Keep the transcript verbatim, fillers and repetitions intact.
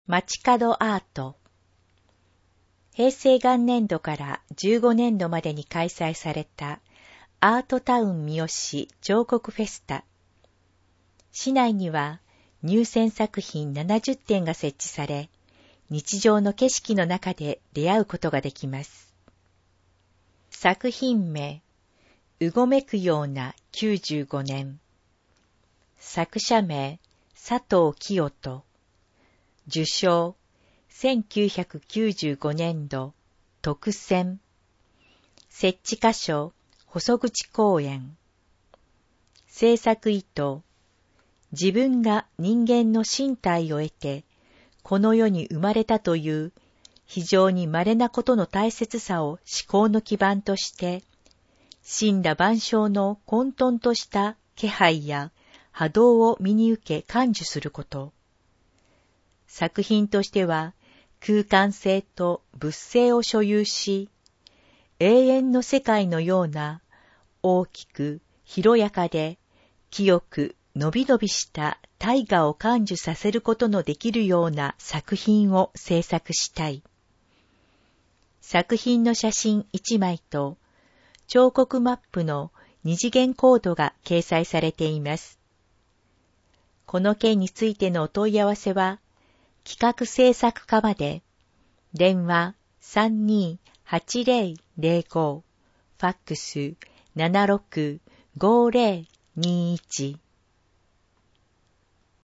街角アート。平成元年度からじゅうごねんどまでに開催されたアートタウン三好彫刻フェスタ。市内には入選作品ななじゅってんが設置され、日常の景色の中で出会うことができます。作品名、うごめくようなきゅうじゅうごねん。作者名、佐藤清人。受賞、せんきゅうひゃくきゅうじゅうごねんど、特選。設置箇所、細口公園。制作意図、自分が人間の身体を得て、この世に生まれたという非常に稀なことの大切さを思考の基盤として、森羅万象の混沌とした気配や波動を身に受け感受すること。作品としては空間性と物性を所有し、永遠の世界のような大きく広やかで清くのびのびした大河を感受させることのできるような作品を制作したい。作品の写真いちまいと彫刻マップの二次元コードが掲載されています。この件についてのお問い合わせは、企画制作課まで、電話 さんにーはちぜろぜろご、ファックス ななろくごぜろにいち